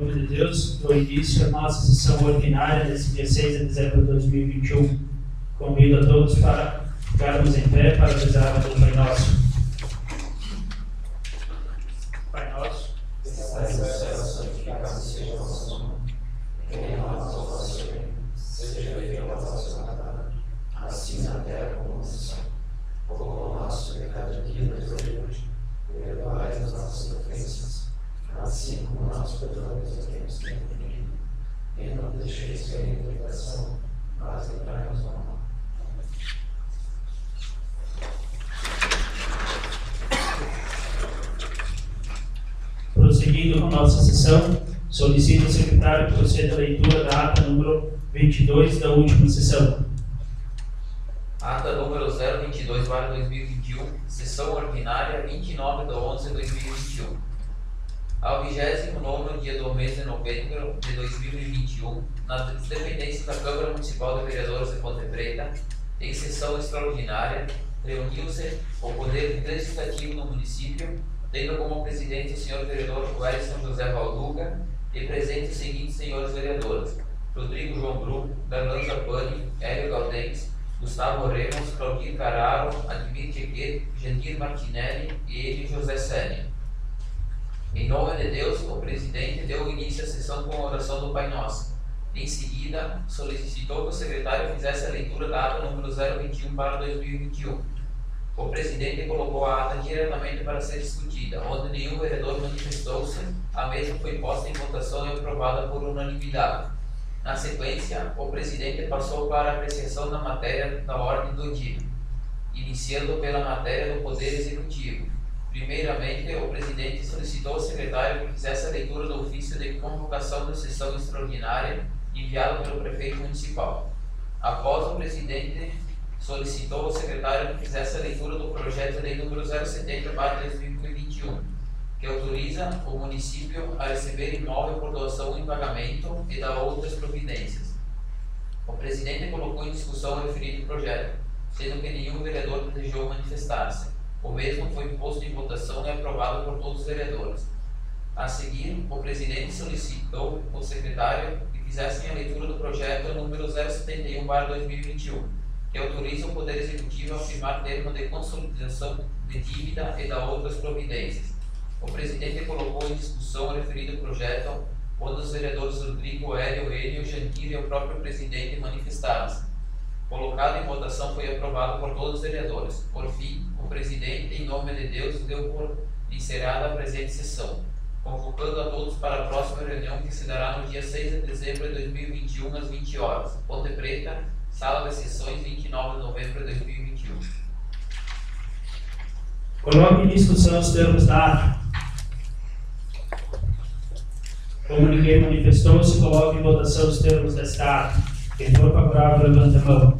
Em nome de Deus, dou início à nossa sessão ordinária desse dia 6 de dezembro de 2021. Convido a todos para ficarmos em pé para rezar o Pai Nosso. Pai Nosso, que estás no céu, santificado seja o vosso nome. Venha a nós o vosso reino, seja feita a vossa vontade, assim na terra como no céu. O pão nosso de cada dia nos dai hoje, perdoai as nossas ofensas, assim como nós perdoamos a quem nos tem ofendido. E não deixeis cair em tentação, mas livrai-nos do mal. Prosseguindo com nossa sessão, solicito ao secretário que proceda a leitura da ata número 22 da última sessão. Ata número 022/2021, sessão ordinária 29/11/2021. Ao 29º dia do mês de novembro de 2021, nas dependências da Câmara Municipal de Vereadores de Ponte Preta, em sessão extraordinária, reuniu-se o Poder Legislativo no município, tendo como presidente o senhor vereador Wellington José Valduca e presente os seguintes senhores vereadores: Rodrigo João Brum, Darlan Zapani, Hélio Galdense, Gustavo Remos, Claudir Cararo, Admir Chequet, Gendir Martinelli e ele José Sene. Em nome de Deus, o presidente deu início à sessão com a oração do Pai Nosso. Em seguida, solicitou que o secretário fizesse a leitura da ata número 021/2021. O presidente colocou a ata diretamente para ser discutida, onde nenhum vereador manifestou-se. A mesma foi posta em votação e aprovada por unanimidade. Na sequência, o presidente passou para a apreciação da matéria da ordem do dia, iniciando pela matéria do Poder Executivo. Primeiramente, o presidente solicitou ao secretário que fizesse a leitura do ofício de convocação da sessão extraordinária enviado pelo prefeito municipal. Após, o presidente solicitou ao secretário que fizesse a leitura do projeto de lei número 070/2021, que autoriza o município a receber imóvel por doação em pagamento e dar outras providências. O presidente colocou em discussão o referido projeto, sendo que nenhum vereador desejou manifestar-se. O mesmo foi posto em votação e aprovado por todos os vereadores. A seguir, o presidente solicitou ao secretário que fizessem a leitura do projeto número 071/2021, que autoriza o Poder Executivo a firmar termo de consolidação de dívida e dar outras providências. O presidente colocou em discussão o referido projeto, onde os vereadores Rodrigo, Hélio, Enio, Janquir e o próprio presidente manifestaram-se. Colocado em votação, foi aprovado por todos os vereadores. Por fim, o presidente, em nome de Deus, deu por encerrada a presente sessão, convocando a todos para a próxima reunião que se dará no dia 6 de dezembro de 2021, às 20 horas. Ponte Preta, Sala de Sessões, 29 de novembro de 2021. Coloque em discussão os termos da ata. Como ninguém manifestou-se, coloque em votação os termos desta ata. Quem for favorável, levante a mão.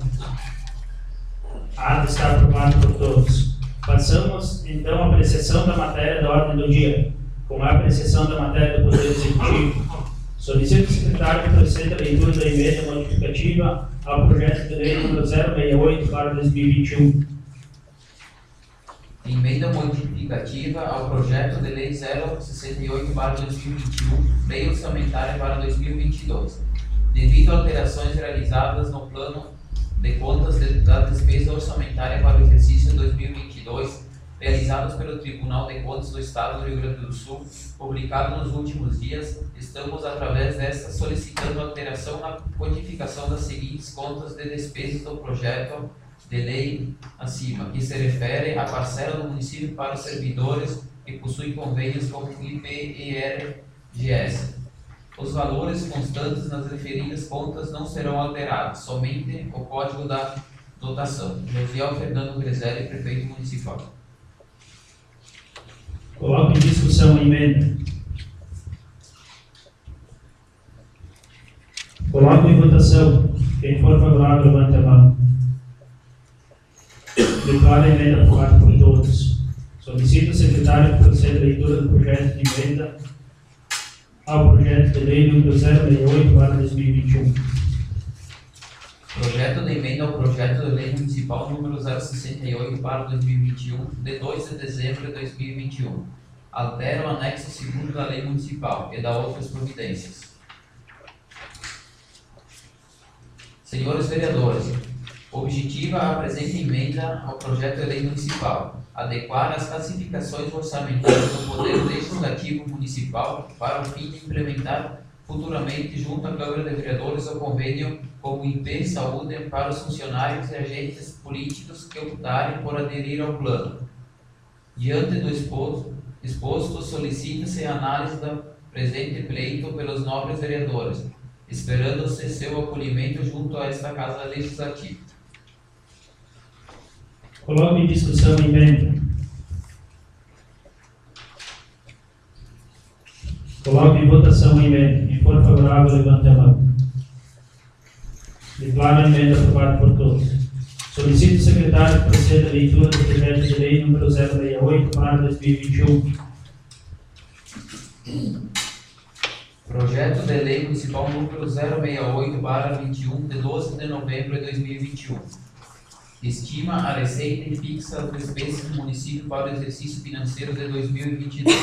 A ata está aprovada por todos. Passamos, então, à apreciação da matéria da ordem do dia. Com a apreciação da matéria do Poder Executivo, solicito ao secretário que proceda a leitura da emenda modificativa ao projeto de lei número 068/2021. Emenda modificativa ao projeto de lei 068/2021, lei orçamentária para 2022. Devido a alterações realizadas no plano de contas da despesa orçamentária para o exercício 2022, realizados pelo Tribunal de Contas do Estado do Rio Grande do Sul, publicado nos últimos dias, estamos, através desta, solicitando alteração na codificação das seguintes contas de despesas do projeto de lei acima, que se refere à parcela do município para os servidores que possuem convênios com o IPRGS. Os valores constantes nas referidas contas não serão alterados, somente o código da dotação. Josiel Fernando Grezelli, prefeito municipal. Coloque em discussão a emenda. Coloque em votação. Quem for favorável, levante a mão. Declaro a emenda aprovada por todos. Solicito ao secretário que proceda a leitura do projeto de emenda ao projeto de lei número 068/2021. Projeto de emenda ao projeto de lei municipal número 068/2021, de 2 de dezembro de 2021. altera o anexo 2º da Lei Municipal e dá outras providências. Senhores vereadores, objetiva a presente emenda ao projeto de lei municipal, adequar as classificações orçamentárias do Poder Legislativo Municipal para o fim de implementar futuramente junto à Câmara de Vereadores o convênio com o IP Saúde para os funcionários e agentes políticos que optarem por aderir ao plano. Diante do exposto, solicita-se a análise do presente pleito pelos nobres vereadores, esperando-se seu acolhimento junto a esta Casa Legislativa. Coloco em discussão a emenda. Coloco em votação a emenda. Quem for favorável, levante a mão. Declaro a emenda aprovada por todos. Solicito o secretário que proceda a leitura do projeto de lei número 068/2021. Projeto de Lei Municipal número 068/21, de 12 de novembro de 2021. Estima a receita e fixa as despesas do município para o exercício financeiro de 2022.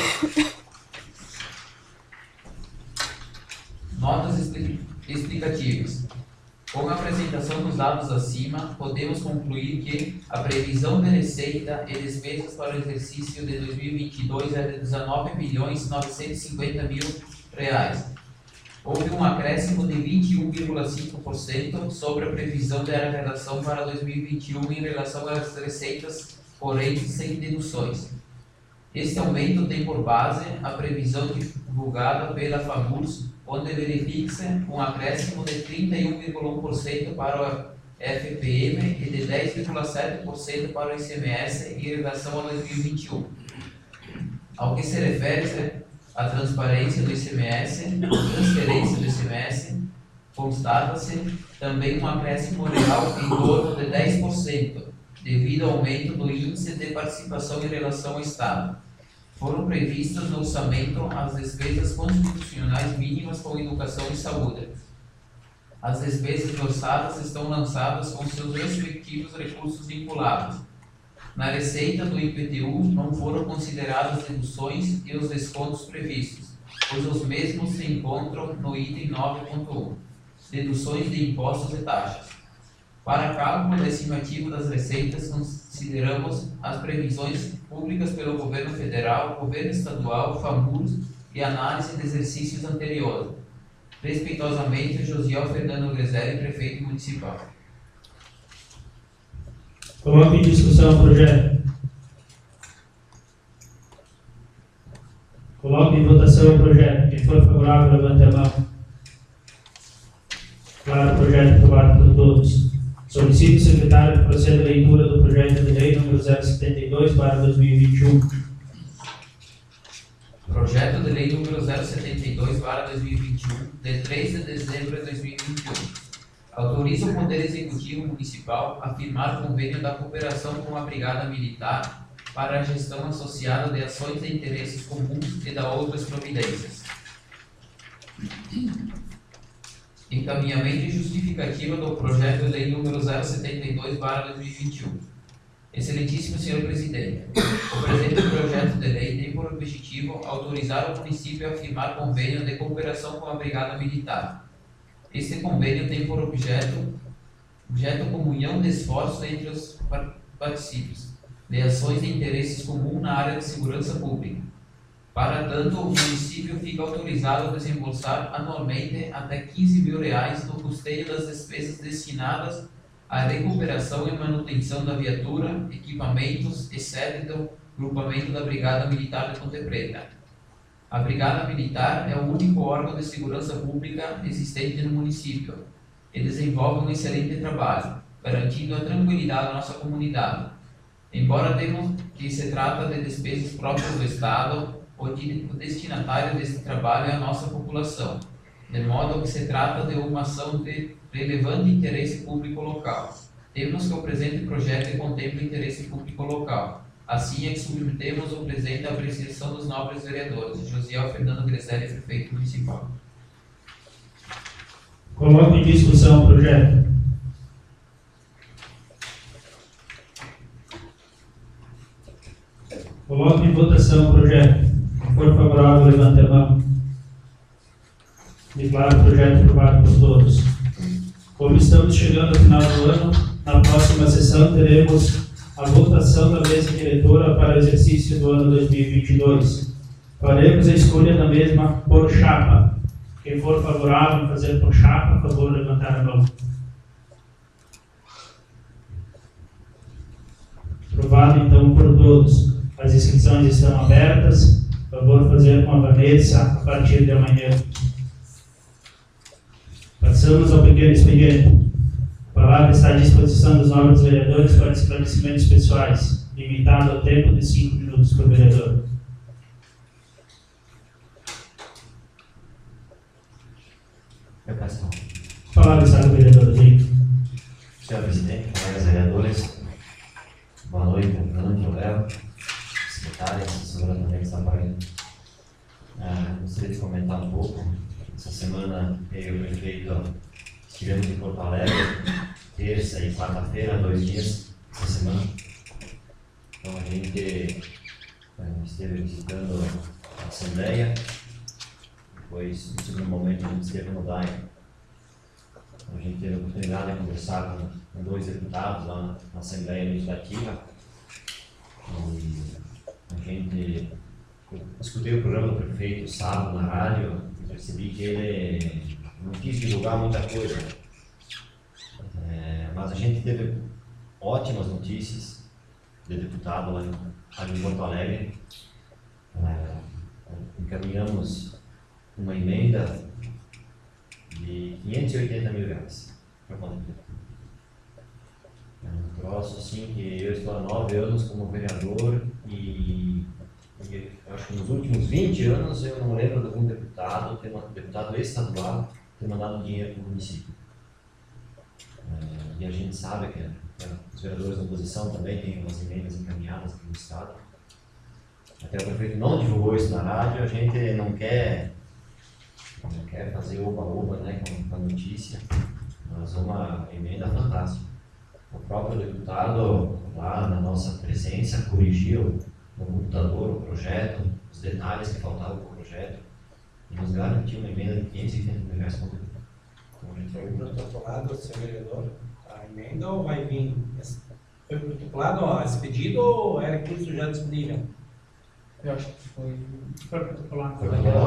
Notas explicativas. Com a apresentação dos dados acima, podemos concluir que a previsão de receita e despesas para o exercício de 2022 é de R$19.950.000. Houve um acréscimo de 21,5% sobre a previsão de arrecadação para 2021 em relação às receitas, porém sem deduções. Este aumento tem por base a previsão divulgada pela FAMURS, onde verifica-se um acréscimo de 31,1% para o FPM e de 10,7% para o ICMS em relação a 2021. Ao que se refere à transparência do ICMS, transferência do ICMS, constata-se também um acréscimo real em torno de 10%, devido ao aumento do índice de participação em relação ao Estado. Foram previstas no orçamento as despesas constitucionais mínimas com educação e saúde. As despesas orçadas estão lançadas com seus respectivos recursos vinculados. Na receita do IPTU não foram consideradas deduções e os descontos previstos, pois os mesmos se encontram no item 9.1, deduções de impostos e taxas. Para cálculo da estimativa das receitas, consideramos as previsões públicas pelo Governo Federal, Governo Estadual, FAMURS e análise de exercícios anteriores. Respeitosamente, Josiel Fernando Grezelli, Prefeito Municipal. Coloco em discussão o projeto. Coloco em votação o projeto. Quem for favorável, levante a mão. Declaro o projeto aprovado por todos. Solicito o secretário que proceda a leitura do projeto de lei número 072/2021. Projeto de lei número 072/2021, de 3 de dezembro de 2021. Autoriza o Poder Executivo Municipal a firmar convênio da cooperação com a Brigada Militar para a gestão associada de ações de interesses comuns e da outras providências. Encaminhamento e justificativa do projeto de lei número 072/2021. Excelentíssimo Senhor Presidente, o presente projeto de lei tem por objetivo autorizar o município a firmar convênio de cooperação com a Brigada Militar. Este convênio tem por objeto comunhão de esforços entre os particípios de ações de interesses comuns na área de segurança pública. Para tanto, o município fica autorizado a desembolsar anualmente até R$15.000 no custeio das despesas destinadas à recuperação e manutenção da viatura, equipamentos e sede do grupamento da Brigada Militar de Ponte Preta. A Brigada Militar é o único órgão de segurança pública existente no município e desenvolve um excelente trabalho, garantindo a tranquilidade da nossa comunidade. Embora temos que se trata de despesas próprias do Estado, o destinatário desse trabalho é a nossa população, de modo que se trata de uma ação de relevante interesse público local. Temos que o presente projeto contemple interesse público local. Assim é que submetemos o presente à apreciação dos nobres vereadores. Josiel Fernando Grezelli, Prefeito Municipal. Coloco em discussão o projeto. Coloco em votação o projeto. for favorável, levante a mão. Declaro o projeto aprovado por todos. Como estamos chegando ao final do ano, na próxima sessão teremos a votação da mesa diretora para o exercício do ano 2022. Faremos a escolha da mesma por chapa. Quem for favorável a fazer por chapa, por favor, levantar a mão. Aprovado, então, por todos. As inscrições estão abertas. Por favor, fazer com a Vanessa a partir de amanhã. Passamos ao pequeno expediente. A palavra está à disposição dos nobres vereadores para esclarecimentos pessoais, limitado ao tempo de 5 minutos por vereador. A palavra está com o vereador Rodrigo. Senhor presidente, colegas vereadores, boa noite, Fernando, Léo, secretária, assessora também que está aparecendo. Gostaria de comentar um pouco. Essa semana eu e o prefeito estivemos em Porto Alegre, terça e quarta-feira, 2 dias essa semana. Então a gente esteve visitando a Assembleia, depois no segundo momento a gente esteve no DAI. A gente teve a oportunidade de conversar com 2 deputados lá na Assembleia Legislativa. E a gente escutei o programa do prefeito sábado na rádio e percebi que ele não quis divulgar muita coisa. Mas a gente teve ótimas notícias de deputado lá em Porto Alegre. Encaminhamos uma emenda de R$580 mil para contribuir. É um troço assim que eu estou há 9 anos como vereador e eu acho que nos últimos 20 anos eu não lembro de algum deputado estadual ter mandado dinheiro para o município. E a gente sabe que os vereadores da oposição também têm umas emendas encaminhadas aqui no estado. Até o prefeito não divulgou isso na rádio, a gente não quer fazer oba-oba, né, com a notícia, mas uma emenda fantástica. O próprio deputado, lá na nossa presença, corrigiu no computador o projeto, os detalhes que faltavam para o projeto, e nos garantiu uma emenda de R$580 mil. Então, a gente foi protocolado, senhor vereador, a emenda ou vai vir? Foi protocolado esse pedido ou era recurso já disponível? Eu acho que foi protocolado.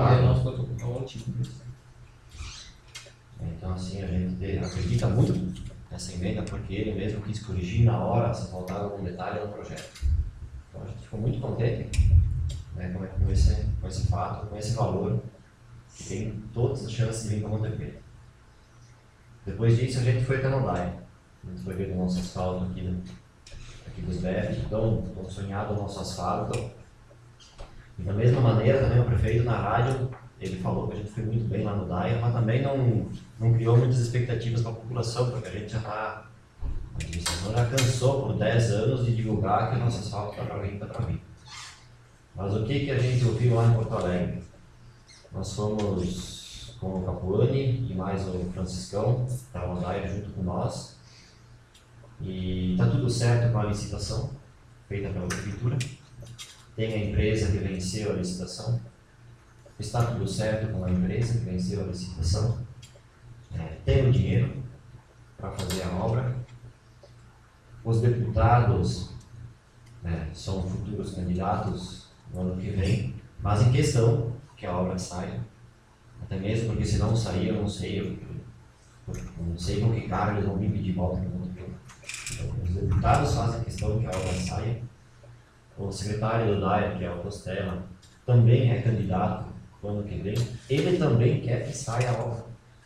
Então, assim, a gente acredita muito nessa emenda porque ele mesmo quis corrigir na hora se faltava algum detalhe no projeto. Então, a gente ficou muito contente, né, com esse fato, com esse valor, que tem todas as chances de vir para Montevideo. Depois disso, a gente foi até no DAI. A gente foi ver o nosso asfalto aqui dos BF, tão sonhado o nosso asfalto. E da mesma maneira, também o prefeito na rádio, ele falou que a gente foi muito bem lá no DAI, mas também não criou muitas expectativas para a população, porque a gente a administração já cansou por 10 anos de divulgar que o nosso asfalto está para vir. Mas o que a gente ouviu lá em Porto Alegre? Nós fomos com o Capuani e mais o Franciscão, para o DAI junto com nós, e está tudo certo com a licitação feita pela prefeitura. Tem a empresa que venceu a licitação, está tudo certo com a empresa que venceu a licitação, tem o dinheiro para fazer a obra. Os deputados são futuros candidatos no ano que vem, mas em questão que a obra saia, até mesmo porque se não sair eu não sei com que cara eles vão me pedir volta no ano que vem. Então, os deputados fazem questão que a obra saia. O secretário do DAI, que é o Costela, também é candidato no ano que vem. Ele também quer que saia a obra.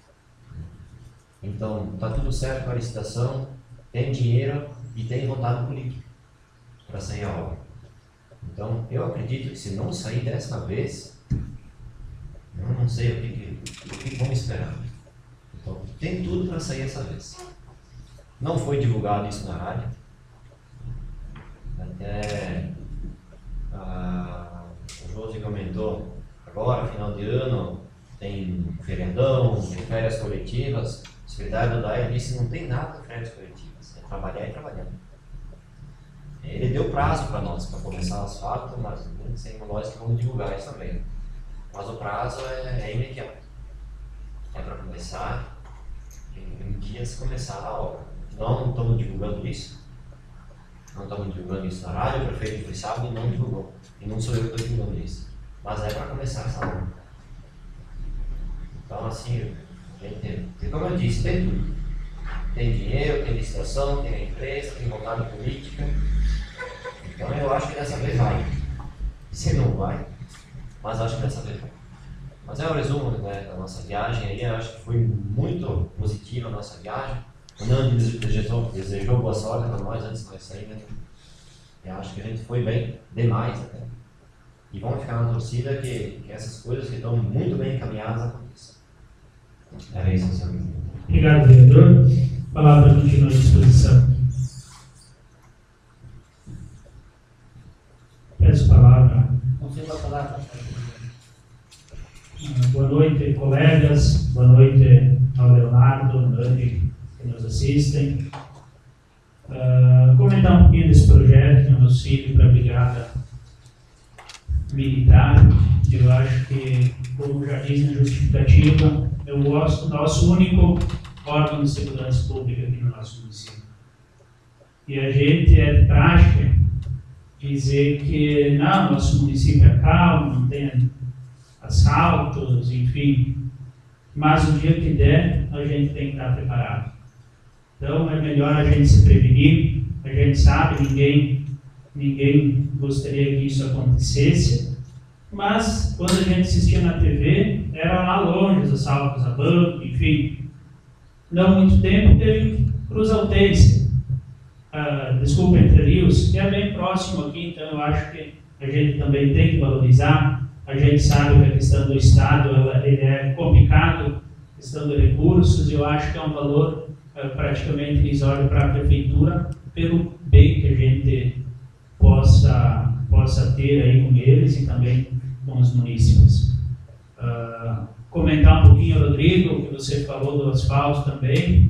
Então, está tudo certo com a licitação, tem dinheiro e tem vontade política para sair a obra. Então, eu acredito que se não sair dessa vez, eu não sei o que vão esperar. Então, tem tudo para sair essa vez. Não foi divulgado isso na rádio. Até o Josi comentou, agora, final de ano, tem feriadão, tem férias coletivas. O secretário do DAI disse que não tem nada de férias coletivas, é trabalhar e trabalhar. Ele deu prazo para nós, para começar o asfalto, mas sem nós que vamos divulgar isso também. Mas o prazo é imediato. É para começar, em dias começar a obra. Não estamos divulgando isso. Não estamos divulgando isso na rádio, o prefeito foi sábado e não divulgou. E não sou eu que estou divulgando isso. Mas é para começar essa obra. Então, assim, a gente, como eu disse, tem tudo. Tem dinheiro, tem licitação, tem a empresa, tem vontade política. Então, eu acho que dessa vez vai. Se não vai, mas acho que dessa vez vai. Mas é o resumo, né, da nossa viagem aí. Eu acho que foi muito positiva a nossa viagem. O Nando desejou boa sorte para nós antes de nós sairmos. Eu acho que a gente foi bem, demais até. E vamos ficar na torcida que essas coisas que estão muito bem encaminhadas aconteçam. Era isso, senhor. Obrigado, vereador. A palavra continua à disposição. Peço a palavra. Confirma a palavra. Boa noite, colegas. Boa noite ao Leonardo, ao Nani, que nos assistem. Comentar um pouquinho desse projeto, no auxílio para a Brigada Militar. Eu acho que, como já diz na justificativa, eu gosto do nosso único órgão de segurança pública aqui no nosso município. E a gente é de prática dizer que não, nosso município é calmo, não tem assaltos, enfim. Mas o dia que der, a gente tem que estar preparado. Então é melhor a gente se prevenir. A gente sabe, ninguém gostaria que isso acontecesse. Mas quando a gente assistia na TV, era lá longe os assaltos a banco, enfim. Não muito tempo teve Cruz Altense, desculpa, Entre Rios, que é bem próximo aqui, então eu acho que a gente também tem que valorizar. A gente sabe que a questão do Estado ele é complicado, questão de recursos, e eu acho que é um valor praticamente irrisório para a Prefeitura, pelo bem que a gente possa ter aí com eles e também com os munícipes. Comentar um pouquinho, Rodrigo, que você falou do asfalto também.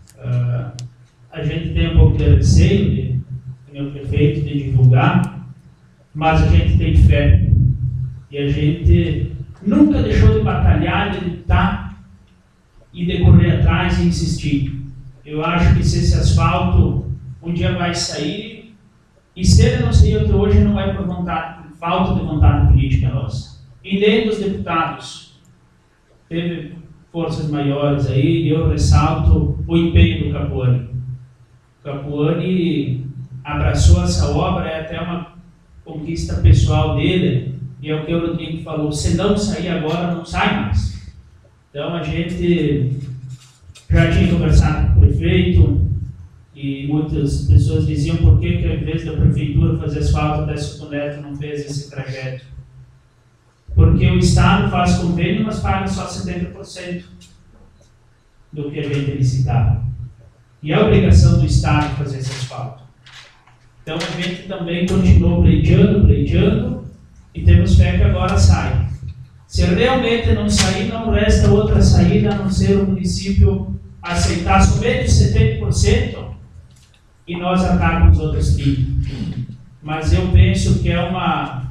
A gente tem um pouco de receio, meu prefeito, de divulgar, mas a gente tem fé. E a gente nunca deixou de batalhar, de lutar e de correr atrás e insistir. Eu acho que se esse asfalto um dia vai sair, e se ele não sair até hoje, não é por falta de vontade política nossa. E nem dos deputados. Teve forças maiores aí, e eu ressalto o empenho do Capuani. O Capuani abraçou essa obra, é até uma conquista pessoal dele, e é o que o Rodrigo falou, se não sair agora, não sai mais. Então a gente já tinha conversado com o prefeito, e muitas pessoas diziam por que ao invés da prefeitura fazer asfalto até Soto Neto não fez esse trajeto. Porque o Estado faz convênio, mas paga só 70% do que a gente licitava. E é a obrigação do Estado fazer esse asfalto. Então a gente também continuou pleiteando, e temos fé que agora sai. Se realmente não sair, não resta outra saída a não ser o município aceitar somente 70% e nós arcarmos os outros 30%. Mas eu penso que é uma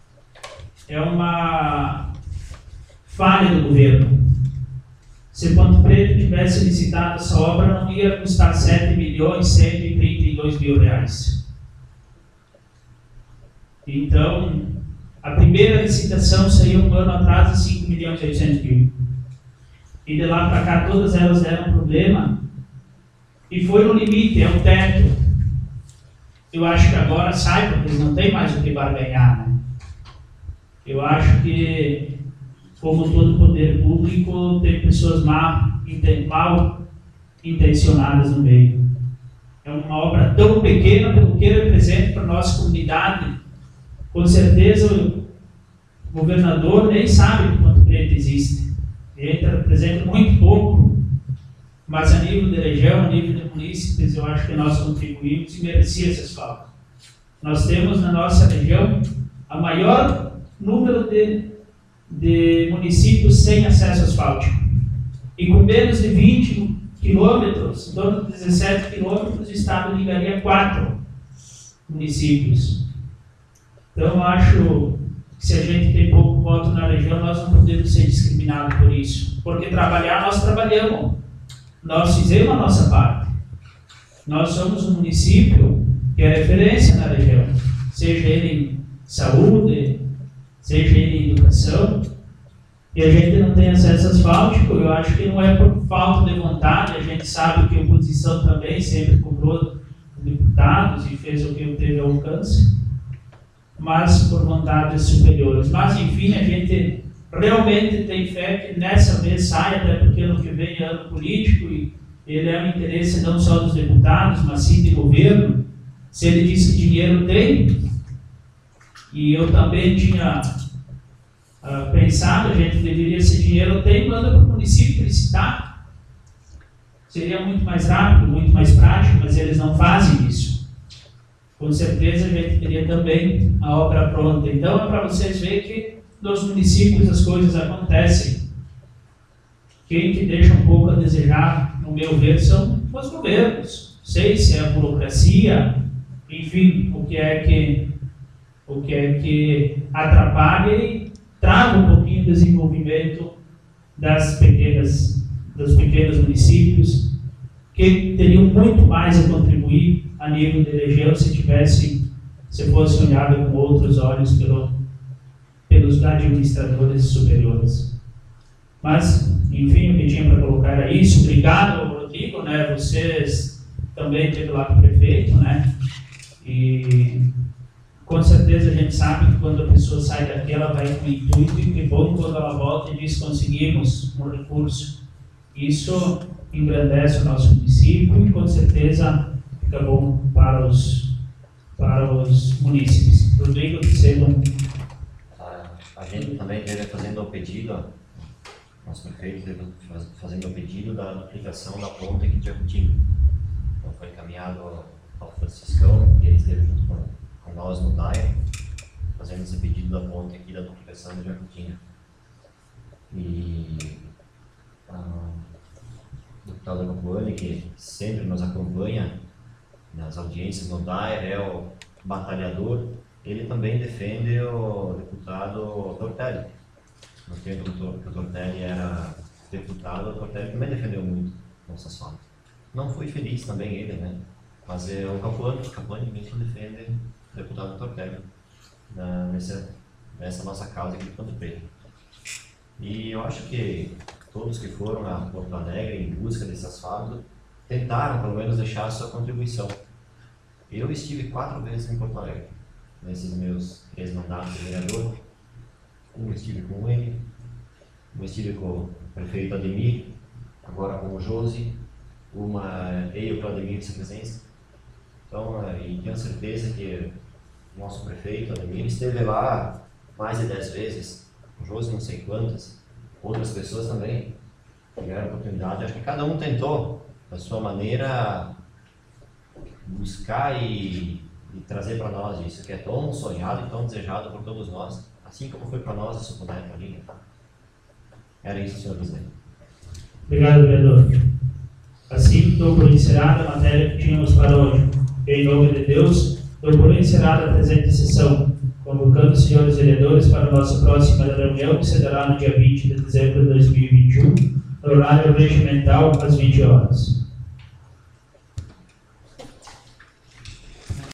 falha do governo. Se Ponto Preto tivesse licitado essa obra, não ia custar R$7.132.000. Então, a primeira licitação saiu um ano atrás de R$5.800.000. E de lá para cá todas elas deram problema. E foi no limite, é o teto. Eu acho que agora sai, porque eles não têm mais o que barganhar, né? Eu acho que, como todo poder público, tem pessoas mal intencionadas no meio. É uma obra tão pequena pelo que representa para a nossa comunidade. Com certeza o governador nem sabe que Ponto Preto existe. Ele representa muito pouco, mas a nível de região, a nível de munícipes, eu acho que nós contribuímos e merecia esse asfalto. Nós temos na nossa região a maior número de municípios sem acesso asfáltico. E com menos de 20 quilômetros, em torno de 17 quilômetros, o Estado ligaria 4. municípios. Então, eu acho que se a gente tem pouco voto na região, nós não podemos ser discriminados por isso. Porque trabalhar, nós trabalhamos. Nós fizemos a nossa parte. Nós somos um município que é referência na região. Seja ele em saúde, seja ele em educação. E a gente não tem acesso asfáltico, eu acho que não é por falta de vontade. A gente sabe que a oposição também sempre cobrou deputados e fez o que teve alcance, mas por vontades superiores. Mas, enfim, a gente realmente tem fé que nessa vez sai, até porque ano que vem é ano político e ele é um interesse não só dos deputados, mas sim do governo. Se ele diz que dinheiro tem, e eu também tinha pensado, a gente deveria, se dinheiro tem, manda para o município licitar. Seria muito mais rápido, muito mais prático, mas eles não fazem isso. Com certeza a gente teria também a obra pronta. Então é para vocês verem que nos municípios as coisas acontecem. Quem que deixa um pouco a desejar, no meu ver, são os governos. Não sei se é a burocracia, enfim, o que é que atrapalha e trava um pouquinho o desenvolvimento dos pequenos municípios, que teriam muito mais a contribuir a nível de região se fosse olhado com outros olhos pelos administradores superiores. Mas, enfim, o que tinha para colocar era isso. Obrigado, Rodrigo, né? Vocês também esteve lá com o prefeito, né? E com certeza a gente sabe que quando a pessoa sai daqui, ela vai com o intuito, e que bom quando ela volta e diz: conseguimos um recurso. Isso engrandece o nosso município e com certeza fica bom para os munícipes. Rodrigo, a gente também esteve fazendo o pedido, nosso prefeito esteve fazendo o pedido da duplicação da ponte aqui de Jacutinga. Então foi encaminhado ao Franciscão, e ele esteve junto com nós no DAE, fazendo esse pedido da ponte aqui da duplicação de Jacutinga. E o deputado Capuani, que sempre nos acompanha nas audiências no DAE, é o batalhador, ele também defende o deputado Tortelli. No tempo que o Tortelli era deputado, o Tortelli também defendeu muito nossas falas. Não foi feliz também ele, né? Mas é o Capuani mesmo defende o deputado Tortelli nessa nossa causa aqui de Ponte Preta. E eu acho que todos que foram a Porto Alegre em busca desse asfalto tentaram pelo menos deixar a sua contribuição. Eu estive 4 vezes em Porto Alegre, nesses meus 3 mandatos de vereador. Um estive com ele, um estive com o prefeito Ademir, agora com o Josi, uma eu com o Ademir de presença. Então, e tenho certeza que o nosso prefeito Ademir esteve lá mais de 10 vezes, o Josi não sei quantas, outras pessoas também tiveram a oportunidade. Acho que cada um tentou, da sua maneira, buscar e trazer para nós isso que é tão sonhado e tão desejado por todos nós, assim como foi para nós a Suponeta ali. Era isso, senhor presidente. Obrigado, vereador. Assim, dou por encerrada a matéria que tínhamos para hoje. Em nome de Deus, dou por encerrada a presente sessão, convocando os senhores vereadores para a nossa próxima reunião, que se dará no dia 20 de dezembro de 2021, no horário regimental, às 20 horas.